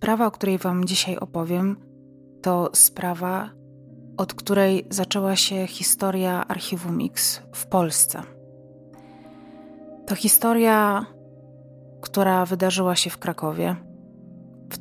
Sprawa, o której Wam dzisiaj opowiem, to sprawa, od której zaczęła się historia Archiwum Mix w Polsce. To historia, która wydarzyła się w Krakowie w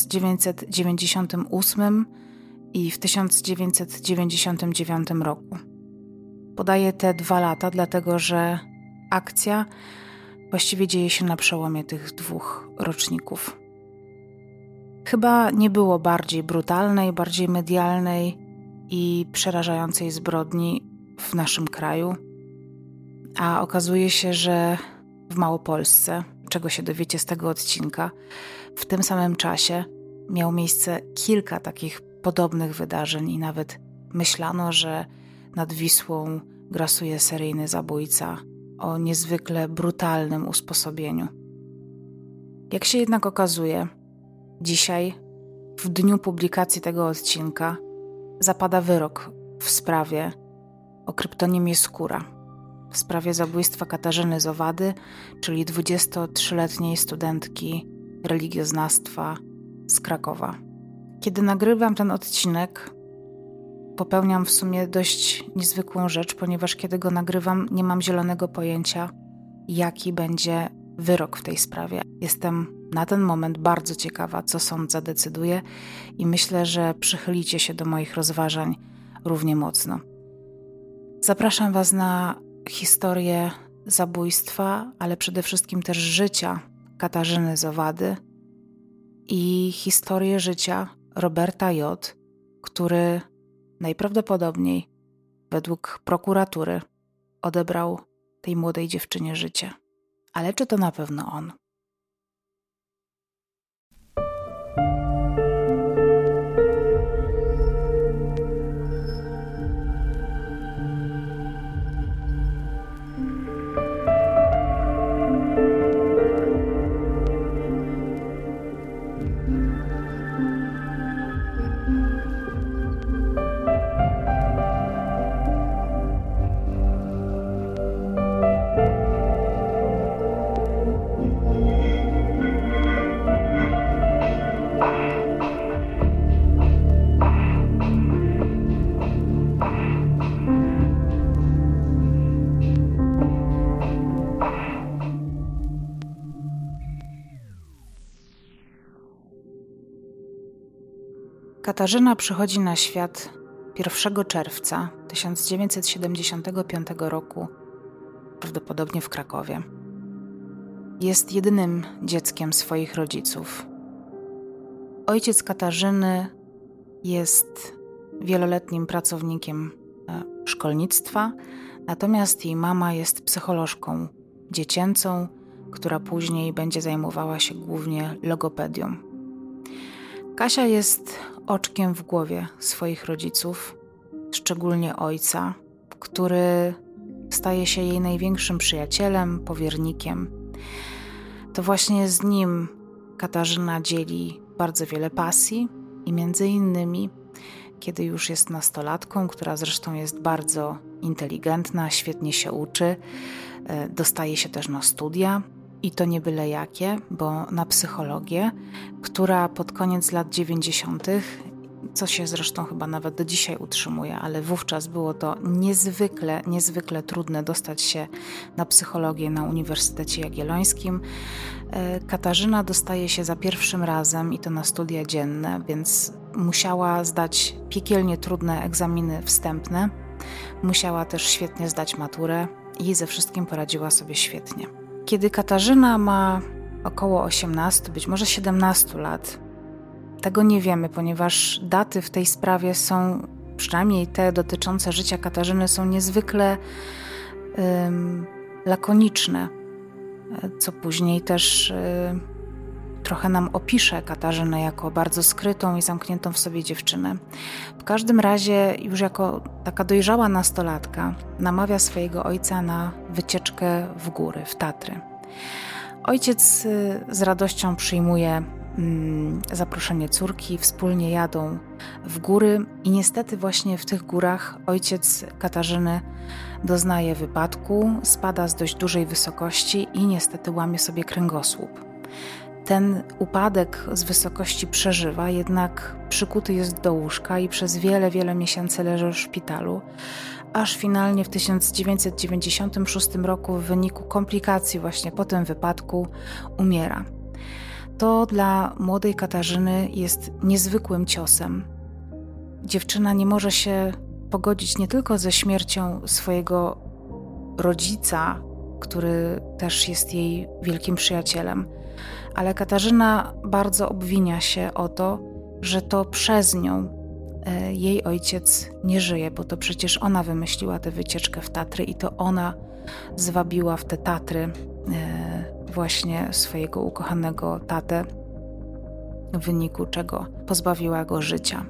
1998 i w 1999 roku. Podaję te 2 lata, dlatego że akcja właściwie dzieje się na przełomie tych 2 roczników. Chyba nie było bardziej brutalnej, bardziej medialnej i przerażającej zbrodni w naszym kraju, a okazuje się, że w Małopolsce, czego się dowiecie z tego odcinka, w tym samym czasie miało miejsce kilka takich podobnych wydarzeń i nawet myślano, że nad Wisłą grasuje seryjny zabójca o niezwykle brutalnym usposobieniu. Jak się jednak okazuje, dzisiaj, w dniu publikacji tego odcinka, zapada wyrok w sprawie o kryptonimie Skóra, w sprawie zabójstwa Katarzyny Zowady, czyli 23-letniej studentki religioznawstwa z Krakowa. Kiedy nagrywam ten odcinek, popełniam w sumie dość niezwykłą rzecz, ponieważ kiedy go nagrywam, nie mam zielonego pojęcia, jaki będzie wyrok w tej sprawie. Jestem na ten moment bardzo ciekawa, co sąd zadecyduje i myślę, że przychylicie się do moich rozważań równie mocno. Zapraszam Was na historię zabójstwa, ale przede wszystkim też życia Katarzyny Zowady i historię życia Roberta J., który najprawdopodobniej, według prokuratury, odebrał tej młodej dziewczynie życie. Ale czy to na pewno on? Katarzyna przychodzi na świat 1 czerwca 1975 roku, prawdopodobnie w Krakowie. Jest jedynym dzieckiem swoich rodziców. Ojciec Katarzyny jest wieloletnim pracownikiem szkolnictwa, natomiast jej mama jest psycholożką dziecięcą, która później będzie zajmowała się głównie logopedią. Kasia jest oczkiem w głowie swoich rodziców, szczególnie ojca, który staje się jej największym przyjacielem, powiernikiem. To właśnie z nim Katarzyna dzieli bardzo wiele pasji i między innymi, kiedy już jest nastolatką, która zresztą jest bardzo inteligentna, świetnie się uczy, dostaje się też na studia. I to nie byle jakie, bo na psychologię, która pod koniec lat 90., co się zresztą chyba nawet do dzisiaj utrzymuje, ale wówczas było to niezwykle trudne dostać się na psychologię na Uniwersytecie Jagiellońskim. Katarzyna dostaje się za pierwszym razem i to na studia dzienne, więc musiała zdać piekielnie trudne egzaminy wstępne. Musiała też świetnie zdać maturę i ze wszystkim poradziła sobie świetnie. Kiedy Katarzyna ma około 18, być może 17 lat, tego nie wiemy, ponieważ daty w tej sprawie są, przynajmniej te dotyczące życia Katarzyny, są niezwykle lakoniczne, co później też trochę nam opisze Katarzynę jako bardzo skrytą i zamkniętą w sobie dziewczynę. W każdym razie już jako taka dojrzała nastolatka namawia swojego ojca na wycieczkę w góry, w Tatry. Ojciec z radością przyjmuje zaproszenie córki, wspólnie jadą w góry i niestety właśnie w tych górach ojciec Katarzyny doznaje wypadku, spada z dość dużej wysokości i niestety łamie sobie kręgosłup. Ten upadek z wysokości przeżywa, jednak przykuty jest do łóżka i przez wiele, wiele miesięcy leży w szpitalu, aż finalnie w 1996 roku w wyniku komplikacji właśnie po tym wypadku umiera. To dla młodej Katarzyny jest niezwykłym ciosem. Dziewczyna nie może się pogodzić nie tylko ze śmiercią swojego rodzica, który też jest jej wielkim przyjacielem, ale Katarzyna bardzo obwinia się o to, że to przez nią jej ojciec nie żyje, bo to przecież ona wymyśliła tę wycieczkę w Tatry i to ona zwabiła w te Tatry właśnie swojego ukochanego tatę, w wyniku czego pozbawiła go życia.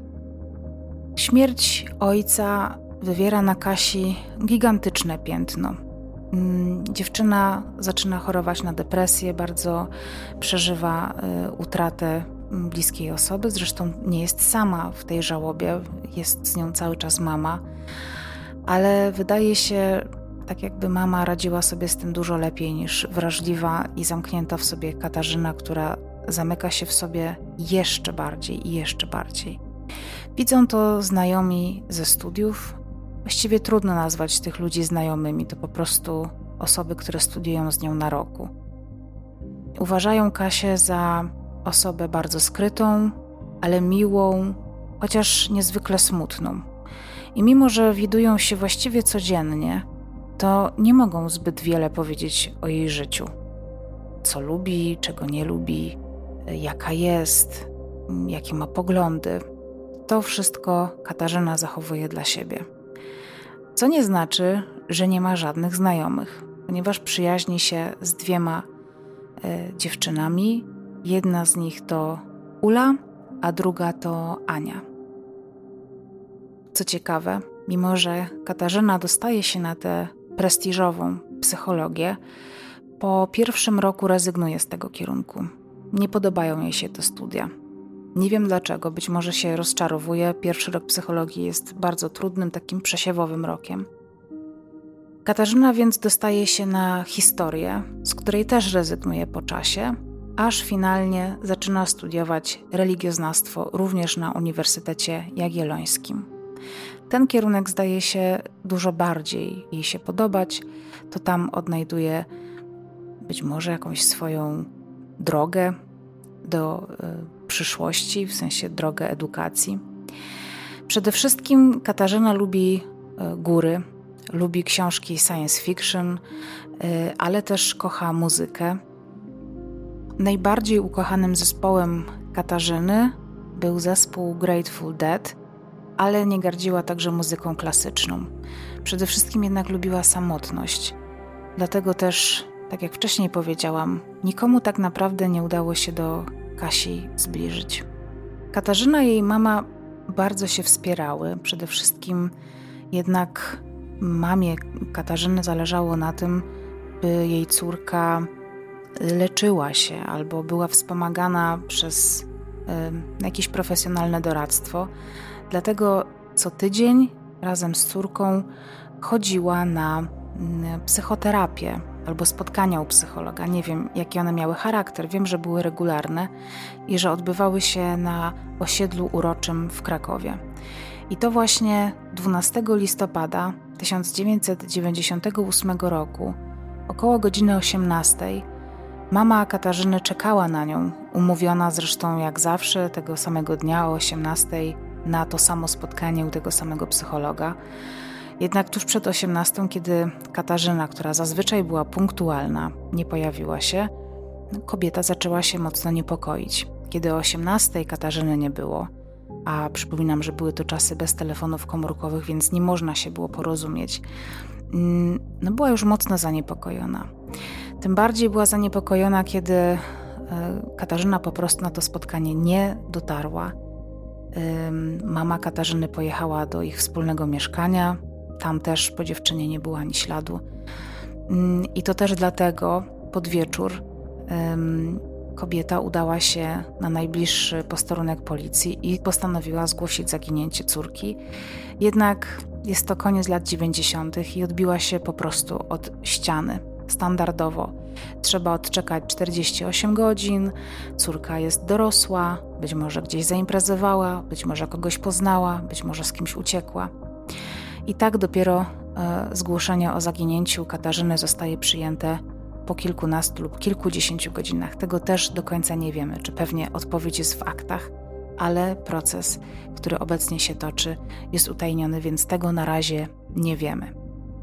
Śmierć ojca wywiera na Kasi gigantyczne piętno. Dziewczyna zaczyna chorować na depresję, bardzo przeżywa utratę bliskiej osoby, zresztą nie jest sama w tej żałobie, jest z nią cały czas mama, ale wydaje się, tak jakby mama radziła sobie z tym dużo lepiej niż wrażliwa i zamknięta w sobie Katarzyna, która zamyka się w sobie jeszcze bardziej i jeszcze bardziej. Widzą to znajomi ze studiów. Właściwie trudno nazwać tych ludzi znajomymi, to po prostu osoby, które studiują z nią na roku. Uważają Kasię za osobę bardzo skrytą, ale miłą, chociaż niezwykle smutną. I mimo, że widują się właściwie codziennie, to nie mogą zbyt wiele powiedzieć o jej życiu. Co lubi, czego nie lubi, jaka jest, jakie ma poglądy. To wszystko Katarzyna zachowuje dla siebie. Co nie znaczy, że nie ma żadnych znajomych, ponieważ przyjaźni się z 2 dziewczynami. Jedna z nich to Ula, a druga to Ania. Co ciekawe, mimo że Katarzyna dostaje się na tę prestiżową psychologię, po pierwszym roku rezygnuje z tego kierunku. Nie podobają jej się te studia. Nie wiem dlaczego, być może się rozczarowuje. Pierwszy rok psychologii jest bardzo trudnym, takim przesiewowym rokiem. Katarzyna więc dostaje się na historię, z której też rezygnuje po czasie, aż finalnie zaczyna studiować religioznawstwo również na Uniwersytecie Jagiellońskim. Ten kierunek zdaje się dużo bardziej jej się podobać, to tam odnajduje być może jakąś swoją drogę do przyszłości, w sensie drogę edukacji. Przede wszystkim Katarzyna lubi góry, lubi książki science fiction, ale też kocha muzykę. Najbardziej ukochanym zespołem Katarzyny był zespół Grateful Dead, ale nie gardziła także muzyką klasyczną. Przede wszystkim jednak lubiła samotność. Dlatego też, tak jak wcześniej powiedziałam, nikomu tak naprawdę nie udało się do Kasi zbliżyć. Katarzyna i jej mama bardzo się wspierały. Przede wszystkim jednak mamie Katarzyny zależało na tym, by jej córka leczyła się albo była wspomagana przez jakieś profesjonalne doradztwo. Dlatego co tydzień razem z córką chodziła na psychoterapię albo spotkania u psychologa. Nie wiem, jaki one miały charakter. Wiem, że były regularne i że odbywały się na osiedlu uroczym w Krakowie. I to właśnie 12 listopada 1998 roku, około godziny 18, mama Katarzyny czekała na nią, umówiona zresztą jak zawsze tego samego dnia o 18 na to samo spotkanie u tego samego psychologa. Jednak tuż przed 18, kiedy Katarzyna, która zazwyczaj była punktualna, nie pojawiła się, kobieta zaczęła się mocno niepokoić. Kiedy o 18 Katarzyny nie było, a przypominam, że były to czasy bez telefonów komórkowych, więc nie można się było porozumieć, była już mocno zaniepokojona. Tym bardziej była zaniepokojona, kiedy Katarzyna po prostu na to spotkanie nie dotarła. Mama Katarzyny pojechała do ich wspólnego mieszkania. Tam też po dziewczynie nie było ani śladu. I to też dlatego pod wieczór kobieta udała się na najbliższy posterunek policji i postanowiła zgłosić zaginięcie córki. Jednak jest to koniec lat 90. i odbiła się po prostu od ściany. standardowo. Trzeba odczekać 48 godzin, córka jest dorosła, być może gdzieś zaimprezowała, być może kogoś poznała, być może z kimś uciekła. I tak dopiero zgłoszenie o zaginięciu Katarzyny zostaje przyjęte po kilkunastu lub kilkudziesięciu godzinach. Tego też do końca nie wiemy, czy pewnie odpowiedź jest w aktach, ale proces, który obecnie się toczy, jest utajniony, więc tego na razie nie wiemy.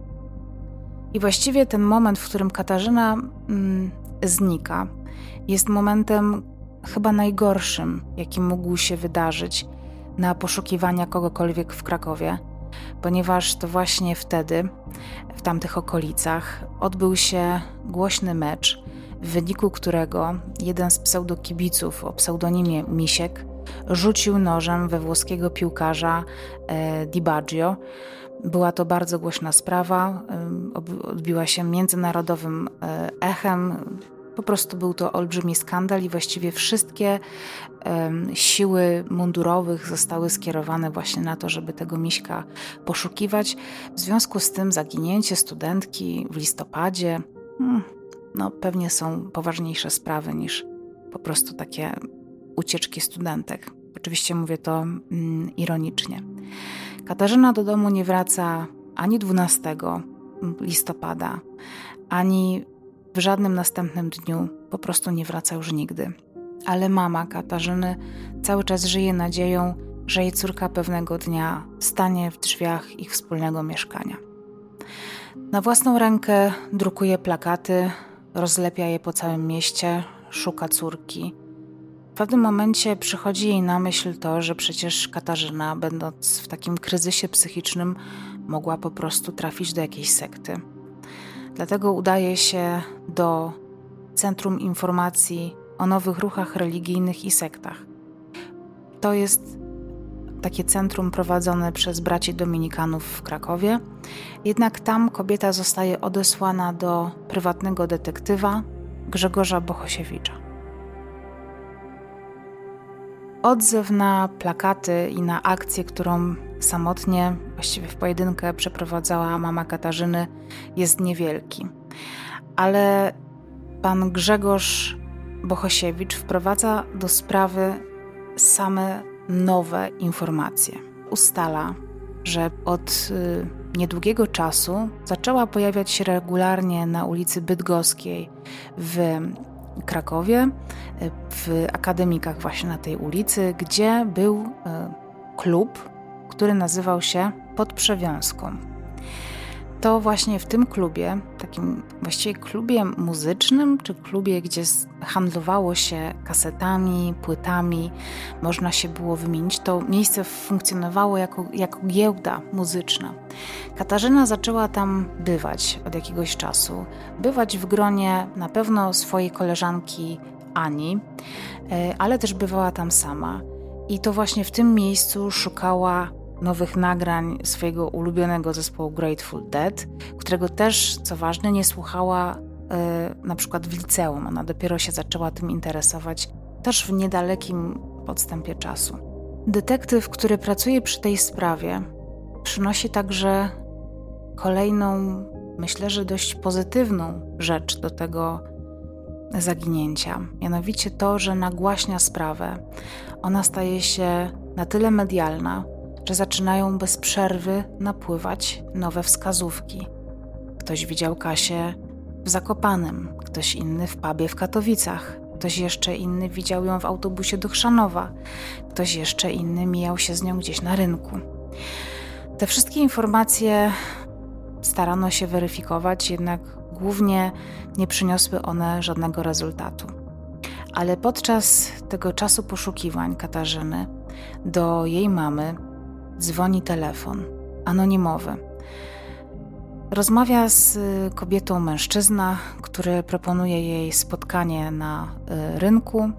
I właściwie ten moment, w którym Katarzyna znika, jest momentem chyba najgorszym, jaki mógł się wydarzyć na poszukiwania kogokolwiek w Krakowie, ponieważ to właśnie wtedy, w tamtych okolicach, odbył się głośny mecz, w wyniku którego jeden z pseudokibiców o pseudonimie Misiek rzucił nożem we włoskiego piłkarza Di Baggio. Była to bardzo głośna sprawa, odbiła się międzynarodowym echem. Po prostu był to olbrzymi skandal i właściwie wszystkie siły mundurowych zostały skierowane właśnie na to, żeby tego Miśka poszukiwać. W związku z tym zaginięcie studentki w listopadzie, pewnie są poważniejsze sprawy niż po prostu takie ucieczki studentek. Oczywiście mówię to ironicznie. Katarzyna do domu nie wraca ani 12 listopada, ani w żadnym następnym dniu, po prostu nie wraca już nigdy. Ale mama Katarzyny cały czas żyje nadzieją, że jej córka pewnego dnia stanie w drzwiach ich wspólnego mieszkania. Na własną rękę drukuje plakaty, rozlepia je po całym mieście, szuka córki. W pewnym momencie przychodzi jej na myśl to, że przecież Katarzyna, będąc w takim kryzysie psychicznym, mogła po prostu trafić do jakiejś sekty. Dlatego udaje się do Centrum Informacji o Nowych Ruchach Religijnych i Sektach. To jest takie centrum prowadzone przez braci dominikanów w Krakowie. Jednak tam kobieta zostaje odesłana do prywatnego detektywa Grzegorza Bohosiewicza. Odzew na plakaty i na akcję, którą samotnie, właściwie w pojedynkę przeprowadzała mama Katarzyny, jest niewielki. Ale pan Grzegorz Bohosiewicz wprowadza do sprawy same nowe informacje. Ustala, że od niedługiego czasu zaczęła pojawiać się regularnie na ulicy Bydgoskiej w Krakowie, w akademikach właśnie na tej ulicy, gdzie był klub, który nazywał się Pod Przewiązką. To właśnie w tym klubie, takim właściwie klubie muzycznym, czy klubie, gdzie handlowało się kasetami, płytami, można się było wymienić, to miejsce funkcjonowało jako giełda muzyczna. Katarzyna zaczęła tam bywać od jakiegoś czasu, bywać w gronie na pewno swojej koleżanki Ani, ale też bywała tam sama. I to właśnie w tym miejscu szukała nowych nagrań swojego ulubionego zespołu Grateful Dead, którego też, co ważne, nie słuchała na przykład w liceum. Ona dopiero się zaczęła tym interesować też w niedalekim podstępie czasu. Detektyw, który pracuje przy tej sprawie, przynosi także kolejną, myślę, że dość pozytywną rzecz do tego zaginięcia. Mianowicie to, że nagłaśnia sprawę. Ona staje się na tyle medialna, że zaczynają bez przerwy napływać nowe wskazówki. Ktoś widział Kasię w Zakopanem, ktoś inny w pubie w Katowicach, ktoś jeszcze inny widział ją w autobusie do Chrzanowa, ktoś jeszcze inny mijał się z nią gdzieś na rynku. Te wszystkie informacje starano się weryfikować, jednak głównie nie przyniosły one żadnego rezultatu. Ale podczas tego czasu poszukiwań Katarzyny do jej mamy dzwoni telefon anonimowy. Rozmawia z kobietą mężczyzna, który proponuje jej spotkanie na rynku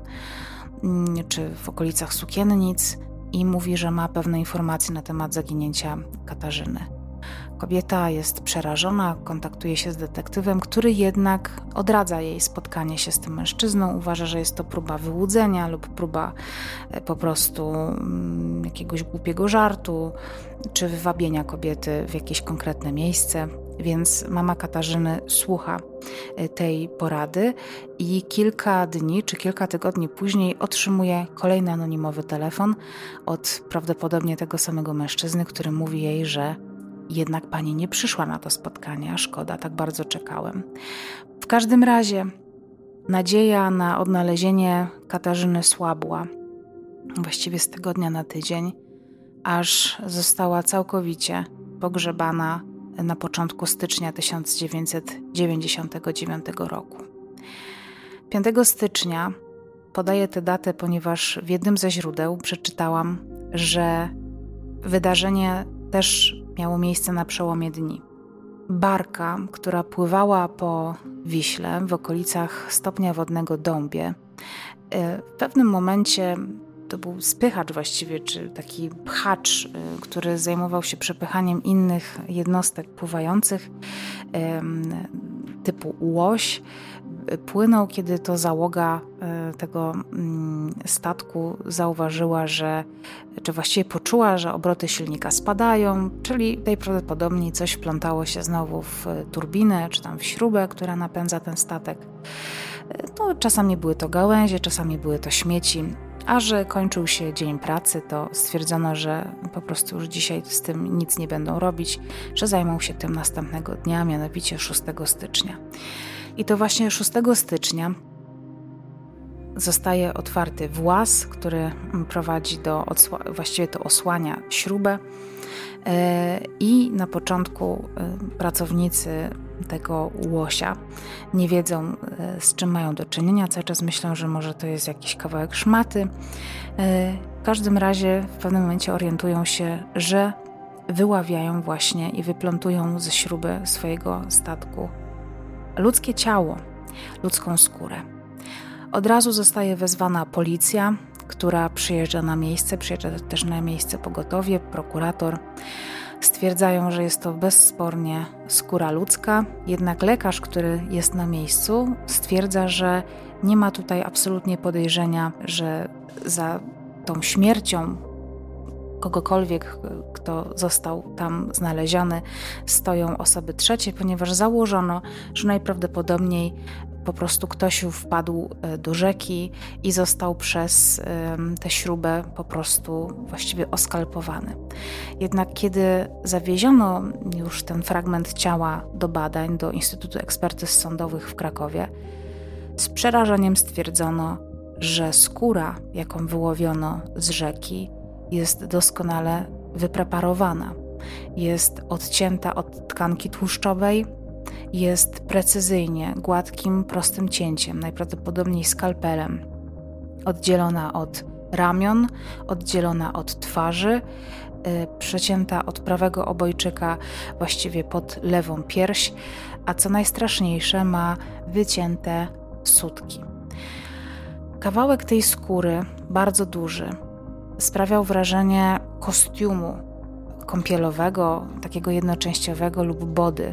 czy w okolicach Sukiennic i mówi, że ma pewne informacje na temat zaginięcia Katarzyny. Kobieta jest przerażona, kontaktuje się z detektywem, który jednak odradza jej spotkanie się z tym mężczyzną. Uważa, że jest to próba wyłudzenia lub próba po prostu jakiegoś głupiego żartu, czy wywabienia kobiety w jakieś konkretne miejsce. Więc mama Katarzyny słucha tej porady i kilka dni czy kilka tygodni później otrzymuje kolejny anonimowy telefon od prawdopodobnie tego samego mężczyzny, który mówi jej, że jednak pani nie przyszła na to spotkanie, a szkoda, tak bardzo czekałem. W każdym razie nadzieja na odnalezienie Katarzyny słabła, właściwie z tygodnia na tydzień, aż została całkowicie pogrzebana na początku stycznia 1999 roku. 5 stycznia podaję tę datę, ponieważ w jednym ze źródeł przeczytałam, że wydarzenie też miało miejsce na przełomie dni. Barka, która pływała po Wiśle w okolicach stopnia wodnego Dąbie, w pewnym momencie to był spychacz właściwie, czy taki pchacz, który zajmował się przepychaniem innych jednostek pływających typu łoś, płynął, kiedy to załoga tego statku zauważyła, czy właściwie poczuła, że obroty silnika spadają, czyli najprawdopodobniej coś wplątało się znowu w turbinę, czy tam w śrubę, która napędza ten statek. No, czasami były to gałęzie, czasami były to śmieci, a że kończył się dzień pracy, to stwierdzono, że po prostu już dzisiaj z tym nic nie będą robić, że zajmą się tym następnego dnia, mianowicie 6 stycznia. I to właśnie 6 stycznia zostaje otwarty włas, który prowadzi właściwie to osłania śrubę i na początku pracownicy tego łosia nie wiedzą, z czym mają do czynienia. Cały czas myślą, że może to jest jakiś kawałek szmaty. W każdym razie w pewnym momencie orientują się, że wyławiają właśnie i wyplątują ze śruby swojego statku ludzkie ciało, ludzką skórę. Od razu zostaje wezwana policja, która przyjeżdża też na miejsce pogotowie, prokurator. Stwierdzają, że jest to bezspornie skóra ludzka, jednak lekarz, który jest na miejscu, stwierdza, że nie ma tutaj absolutnie podejrzenia, że za tą śmiercią kogokolwiek, kto został tam znaleziony, stoją osoby trzecie, ponieważ założono, że najprawdopodobniej po prostu ktoś wpadł do rzeki i został przez tę śrubę po prostu właściwie oskalpowany. Jednak kiedy zawieziono już ten fragment ciała do badań do Instytutu Ekspertyz Sądowych w Krakowie, z przerażeniem stwierdzono, że skóra, jaką wyłowiono z rzeki, jest doskonale wypreparowana. Jest odcięta od tkanki tłuszczowej, jest precyzyjnie, gładkim, prostym cięciem, najprawdopodobniej skalpelem, oddzielona od ramion, oddzielona od twarzy, przecięta od prawego obojczyka właściwie pod lewą pierś, a co najstraszniejsze, ma wycięte sutki. Kawałek tej skóry, bardzo duży, sprawiał wrażenie kostiumu kąpielowego, takiego jednoczęściowego lub body.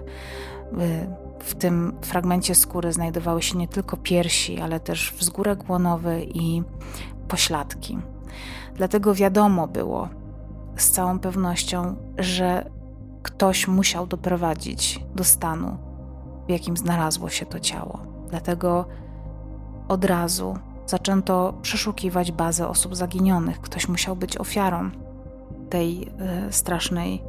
W tym fragmencie skóry znajdowały się nie tylko piersi, ale też wzgórek łonowy i pośladki. Dlatego wiadomo było z całą pewnością, że ktoś musiał doprowadzić do stanu, w jakim znalazło się to ciało. Dlatego od razu zaczęto przeszukiwać bazę osób zaginionych. Ktoś musiał być ofiarą tej strasznej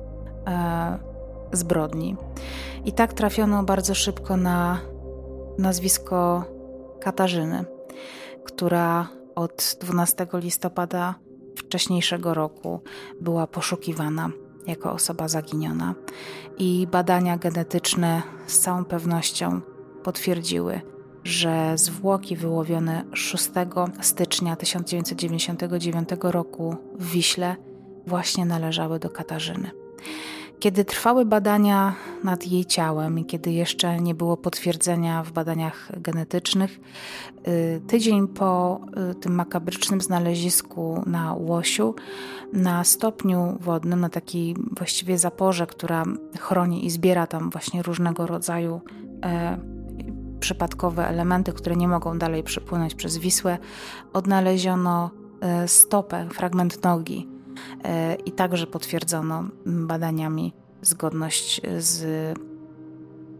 zbrodni. I tak trafiono bardzo szybko na nazwisko Katarzyny, która od 12 listopada wcześniejszego roku była poszukiwana jako osoba zaginiona. I badania genetyczne z całą pewnością potwierdziły, że zwłoki wyłowione 6 stycznia 1999 roku w Wiśle właśnie należały do Katarzyny. Kiedy trwały badania nad jej ciałem i kiedy jeszcze nie było potwierdzenia w badaniach genetycznych, tydzień po tym makabrycznym znalezisku na Łosiu, na stopniu wodnym, na takiej właściwie zaporze, która chroni i zbiera tam właśnie różnego rodzaju przypadkowe elementy, które nie mogą dalej przepłynąć przez Wisłę, odnaleziono stopę, fragment nogi i także potwierdzono badaniami zgodność z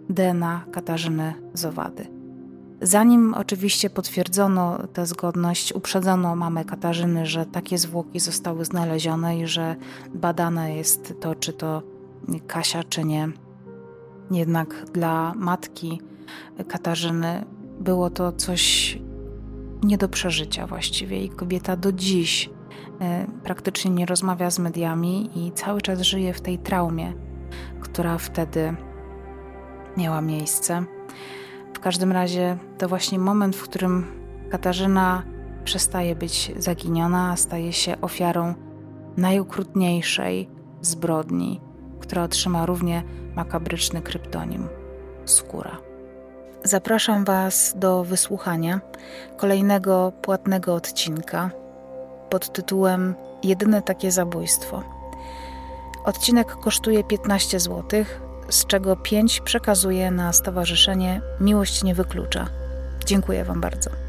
DNA Katarzyny Zowady. Zanim oczywiście potwierdzono tę zgodność, uprzedzono mamę Katarzyny, że takie zwłoki zostały znalezione i że badane jest to, czy to Kasia, czy nie. Jednak dla matki Katarzyny było to coś nie do przeżycia właściwie i kobieta do dziś praktycznie nie rozmawia z mediami i cały czas żyje w tej traumie, która wtedy miała miejsce. W każdym razie to właśnie moment, w którym Katarzyna przestaje być zaginiona, a staje się ofiarą najokrutniejszej zbrodni, która otrzyma równie makabryczny kryptonim – Skóra. Zapraszam Was do wysłuchania kolejnego płatnego odcinka pod tytułem Jedyne takie zabójstwo. Odcinek kosztuje 15 zł, z czego 5 przekazuję na Stowarzyszenie Miłość Nie Wyklucza. Dziękuję Wam bardzo.